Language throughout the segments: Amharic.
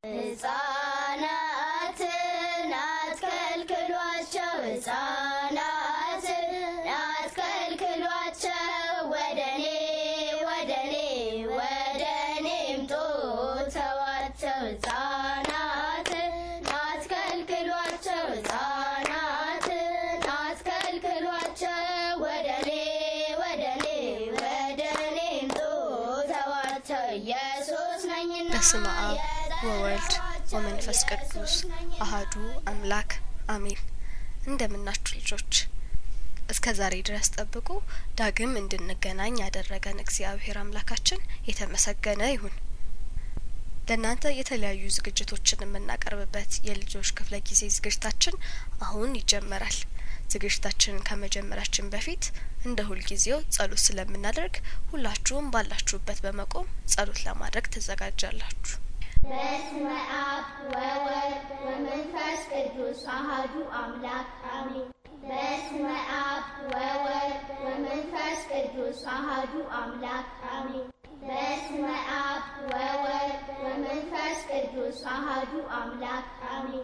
ሕፃናትን አትከልክሏቸው ሕፃናትን አትከልክሏቸው ወደኔ ምጡ ተዋቸው ሕፃናትን አትከልክሏቸው ሕፃናትን አትከልክሏቸው ወደኔ ምጡ ተዋቸው ኢየሱስ ነኝና በስመ አብ ወወልድ ወመንፈስ ቅዱስ አሐዱ አምላክ አሜን። እንደምናችሁ ልጆች፣ እስከ ዛሬ ድረስ ጠብቁ ዳግም እንድንገናኝ ያደረገን እግዚአብሔር አምላካችን የተመሰገነ ይሁን። ለእናንተ የተለያዩ ዝግጅቶችን የምናቀርብበት የልጆች ክፍለ ጊዜ ዝግጅታችን አሁን ይጀምራል። ዝግጅታችንን ከመጀመራችን በፊት እንደ ሁልጊዜው ጸሎት ስለምናደርግ ሁላችሁም ባላችሁበት በመቆም ጸሎት ለማድረግ ተዘጋጃላችሁ። በስመ አብ ወወልድ ወመንፈስ ቅዱስ አሐዱ አምላክ አሜን። በስመ አብ ወወልድ ወመንፈስ ቅዱስ አሐዱ አምላክ አሜን። በስመ አብ ወወልድ ወመንፈስ ቅዱስ አሐዱ አምላክ አሜን።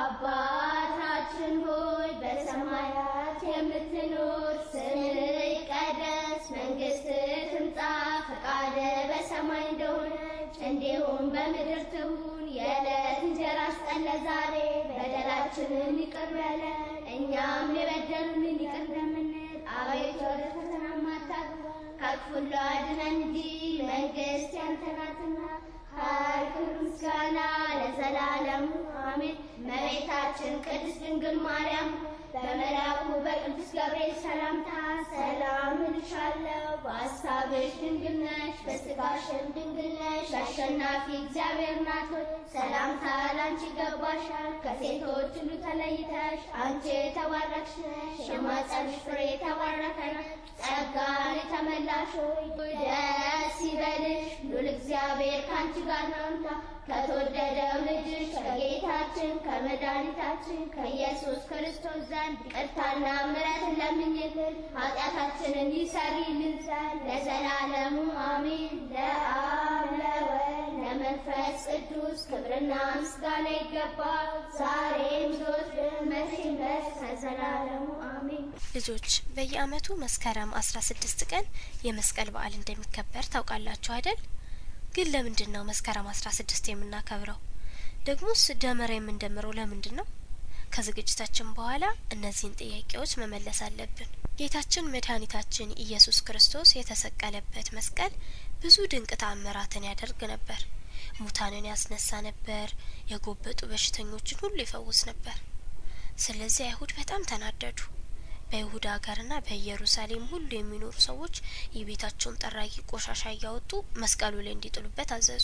አባታችን ሆይ በሰማያት የምትኖር ስምህ ይቀደስ፣ መንግስትህ ትምጣ፣ ፈቃድህ በሰማይ እንደሆነች እንዲሁም በምድር ትሁን። የዕለት እንጀራችንን ስጠን ዛሬ፣ በደላችንን ይቅር በለን እኛም የበደሉንን ይቅር እንደምንል፣ አቤቱ ወደ ፈተና አታግባን ከክፉ ሁሉ አድነን እንጂ መንግስት ያንተ ናትና፣ ኃይል፣ ክብር፣ ምስጋና ለዘላለሙ አሜን። እመቤታችን ቅድስት ድንግል ማርያም በመልአኩ በቅዱስ ገብርኤል ሰላምታ ሰላም እልሻለሁ፣ በሐሳብሽ ድንግል ነሽ፣ በሥጋሽም ድንግል ነሽ። አሸናፊ እግዚአብሔር እናት ሆይ ሰላምታ ላንቺ ይገባሻል። ከሴቶች ሁሉ ተለይተሽ አንቺ የተባረክሽ ነሽ፣ የማኅፀንሽ ፍሬ የተባረከ ነው። ጸጋን የተመላሽ ሆይ ደስ ይበልሽ፣ ሉል እግዚአብሔር ከአንቺ ጋር ነውና ከተወደደው ልጅሽ ከጌታችን ከመድኃኒታችን ከኢየሱስ ክርስቶስ ዘንድ ይቅርታና ምሕረትን ለምኝልን ኃጢአታችንን ይሰሪልን ዘንድ ለዘላለሙ አሜን። ለአብ ለወልድ ለመንፈስ ቅዱስ ክብርና ምስጋና ይገባል፣ ዛሬም ዘወትርም መቼም ድረስ ለዘላለሙ አሜን። ልጆች፣ በየዓመቱ መስከረም 16 ቀን የመስቀል በዓል እንደሚከበር ታውቃላችሁ አይደል? ግን ለምንድን ነው መስከረም 16 የምናከብረው? ደግሞስ ደመራ የምንደምረው ለምንድን ነው? ከዝግጅታችን በኋላ እነዚህን ጥያቄዎች መመለስ አለብን። ጌታችን መድኃኒታችን ኢየሱስ ክርስቶስ የተሰቀለበት መስቀል ብዙ ድንቅ ተአምራትን ያደርግ ነበር። ሙታንን ያስነሳ ነበር፣ የጎበጡ በሽተኞችን ሁሉ ይፈውስ ነበር። ስለዚህ አይሁድ በጣም ተናደዱ። በይሁዳ ሀገርና በኢየሩሳሌም ሁሉ የሚኖሩ ሰዎች የቤታቸውን ጠራጊ ቆሻሻ እያወጡ መስቀሉ ላይ እንዲጥሉበት አዘዙ።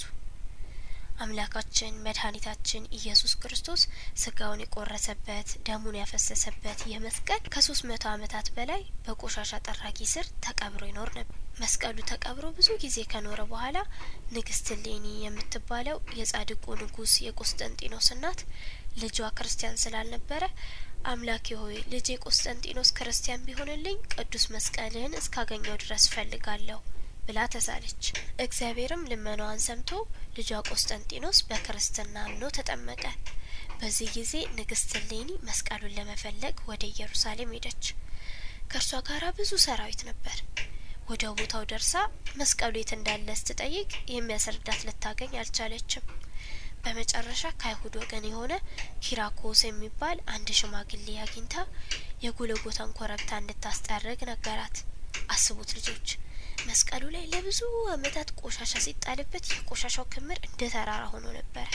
አምላካችን መድኃኒታችን ኢየሱስ ክርስቶስ ስጋውን የቆረሰበት ደሙን ያፈሰሰበት የመስቀል ከ300 ዓመታት በላይ በቆሻሻ ጠራጊ ስር ተቀብሮ ይኖር ነበር። መስቀሉ ተቀብሮ ብዙ ጊዜ ከኖረ በኋላ ንግስት እሌኒ የምትባለው የጻድቁ ንጉስ የቆስጠንጢኖስ እናት ልጇ ክርስቲያን ስላልነበረ አምላኬ ሆይ ልጄ ቆስጠንጢኖስ ክርስቲያን ቢሆንልኝ ቅዱስ መስቀልህን እስካገኘው ድረስ ፈልጋለሁ ብላ ተሳለች። እግዚአብሔርም ልመናዋን ሰምቶ ልጇ ቆስጠንጢኖስ በክርስትና አምኖ ተጠመቀ። በዚህ ጊዜ ንግስት እሌኒ መስቀሉን ለመፈለግ ወደ ኢየሩሳሌም ሄደች። ከእርሷ ጋር ብዙ ሰራዊት ነበር። ወደ ቦታው ደርሳ መስቀሉ የት እንዳለ ስትጠይቅ የሚያስረዳት ልታገኝ አልቻለችም። በመጨረሻ ከአይሁድ ወገን የሆነ ኪራኮስ የሚባል አንድ ሽማግሌ አግኝታ የጎልጎታን ኮረብታ እንድታስጠርግ ነገራት። አስቡት ልጆች፣ መስቀሉ ላይ ለብዙ ዓመታት ቆሻሻ ሲጣልበት የቆሻሻው ክምር እንደ ተራራ ሆኖ ነበር።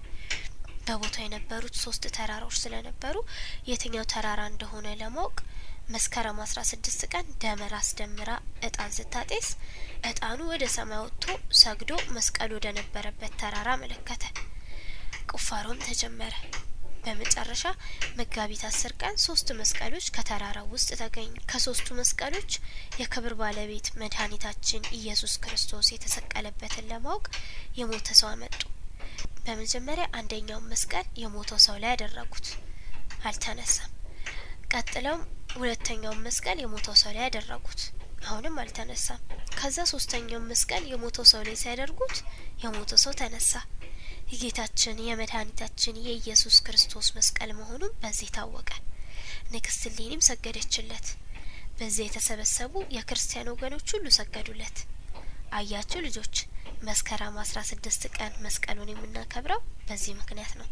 በቦታው የነበሩት 3 ተራራዎች ስለነበሩ የትኛው ተራራ እንደሆነ ለማወቅ መስከረም 16 ቀን ደመራ አስደምራ እጣን ስታጤስ እጣኑ ወደ ሰማይ ወጥቶ ሰግዶ መስቀሉ ወደ ነበረበት ተራራ መለከተ። ቁፋሮም ተጀመረ። በመጨረሻ መጋቢት 10 ቀን 3 መስቀሎች ከተራራው ውስጥ ተገኙ። ከ3ቱ መስቀሎች የክብር ባለቤት መድኃኒታችን ኢየሱስ ክርስቶስ የተሰቀለበትን ለማወቅ የሞተ ሰው አመጡ። በመጀመሪያ አንደኛው መስቀል የሞተው ሰው ላይ ያደረጉት፣ አልተነሳም። ቀጥለው ሁለተኛው መስቀል የሞተው ሰው ላይ ያደረጉት፣ አሁንም አልተነሳም። ከዛ ሶስተኛው መስቀል የሞተው ሰው ላይ ሲያደርጉት የሞተው ሰው ተነሳ። የጌታችን የመድኃኒታችን የኢየሱስ ክርስቶስ መስቀል መሆኑን በዚህ ታወቀ። ንግስት እሌኒም ሰገደችለት። በዚህ የተሰበሰቡ የክርስቲያን ወገኖች ሁሉ ሰገዱለት። አያችሁ ልጆች፣ መስከረም 16 ቀን መስቀሉን የምናከብረው በዚህ ምክንያት ነው።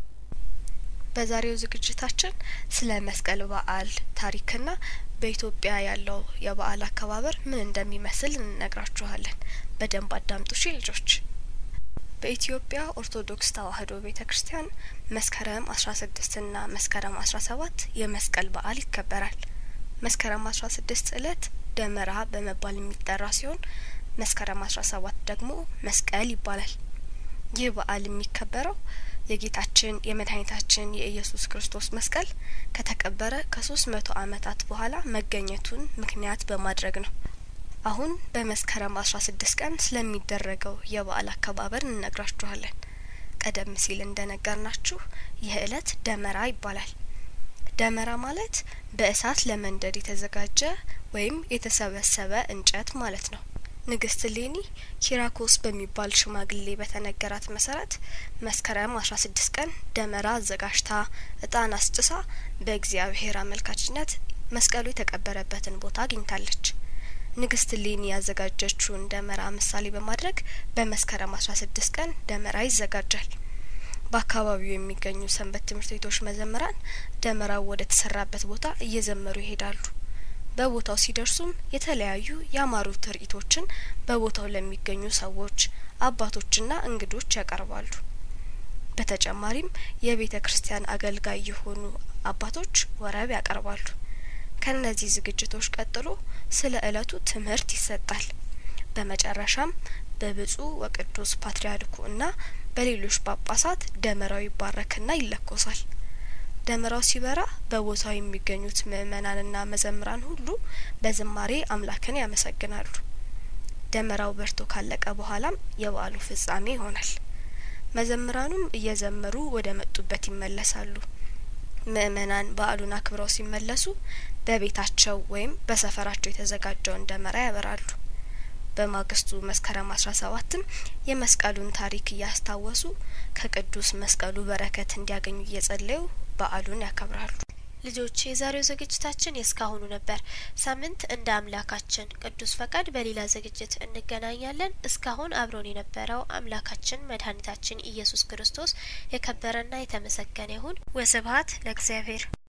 በዛሬው ዝግጅታችን ስለ መስቀል በዓል ታሪክና በኢትዮጵያ ያለው የበዓል አከባበር ምን እንደሚመስል እንነግራችኋለን። በደንብ አዳምጡ እሺ ልጆች። በኢትዮጵያ ኦርቶዶክስ ተዋሕዶ ቤተክርስቲያን መስከረም 16 እና መስከረም 17 የመስቀል በዓል ይከበራል። መስከረም 16 ዕለት ደመራ በመባል የሚጠራ ሲሆን መስከረም 17 ደግሞ መስቀል ይባላል። ይህ በዓል የሚከበረው የጌታችን የመድኃኒታችን የኢየሱስ ክርስቶስ መስቀል ከተቀበረ ከ300 ዓመታት በኋላ መገኘቱን ምክንያት በማድረግ ነው። አሁን በመስከረም 16 ቀን ስለሚደረገው የበዓል አከባበር እንነግራችኋለን። ቀደም ሲል እንደነገርናችሁ ይህ ዕለት ደመራ ይባላል። ደመራ ማለት በእሳት ለመንደድ የተዘጋጀ ወይም የተሰበሰበ እንጨት ማለት ነው። ንግስት እሌኒ ኪራኮስ በሚባል ሽማግሌ በተነገራት መሰረት መስከረም 16 ቀን ደመራ አዘጋጅታ እጣን አስጭሳ በእግዚአብሔር አመልካችነት መስቀሉ የተቀበረበትን ቦታ አግኝታለች። ንግስት እሌኒ ያዘጋጀችውን ደመራ ምሳሌ በማድረግ በመስከረም 16 ቀን ደመራ ይዘጋጃል። በአካባቢው የሚገኙ ሰንበት ትምህርት ቤቶች መዘምራን ደመራው ወደ ተሰራበት ቦታ እየዘመሩ ይሄዳሉ። በቦታው ሲደርሱም የተለያዩ ያማሩ ትርኢቶችን በቦታው ለሚገኙ ሰዎች፣ አባቶችና እንግዶች ያቀርባሉ። በተጨማሪም የቤተ ክርስቲያን አገልጋይ የሆኑ አባቶች ወረብ ያቀርባሉ። ከነዚህ ዝግጅቶች ቀጥሎ ስለ ዕለቱ ትምህርት ይሰጣል። በመጨረሻም በብፁዕ ወቅዱስ ፓትርያርኩ እና በሌሎች ጳጳሳት ደመራው ይባረክና ይለኮሳል። ደመራው ሲበራ በቦታው የሚገኙት ምእመናንና መዘምራን ሁሉ በዝማሬ አምላክን ያመሰግናሉ። ደመራው በርቶ ካለቀ በኋላም የበዓሉ ፍጻሜ ይሆናል። መዘምራኑም እየዘመሩ ወደ መጡበት ይመለሳሉ። ምእመናን በዓሉን አክብረው ሲመለሱ በቤታቸው ወይም በሰፈራቸው የተዘጋጀውን ደመራ ያበራሉ። በማግስቱ መስከረም 17ም የመስቀሉን ታሪክ እያስታወሱ ከቅዱስ መስቀሉ በረከት እንዲያገኙ እየጸለዩ በዓሉን ያከብራሉ። ልጆች የዛሬው ዝግጅታችን የስካሁኑ ነበር። ሳምንት እንደ አምላካችን ቅዱስ ፈቃድ በሌላ ዝግጅት እንገናኛለን። እስካሁን አብሮን የነበረው አምላካችን መድኃኒታችን ኢየሱስ ክርስቶስ የከበረና የተመሰገነ ይሁን። ወስብሐት ለእግዚአብሔር።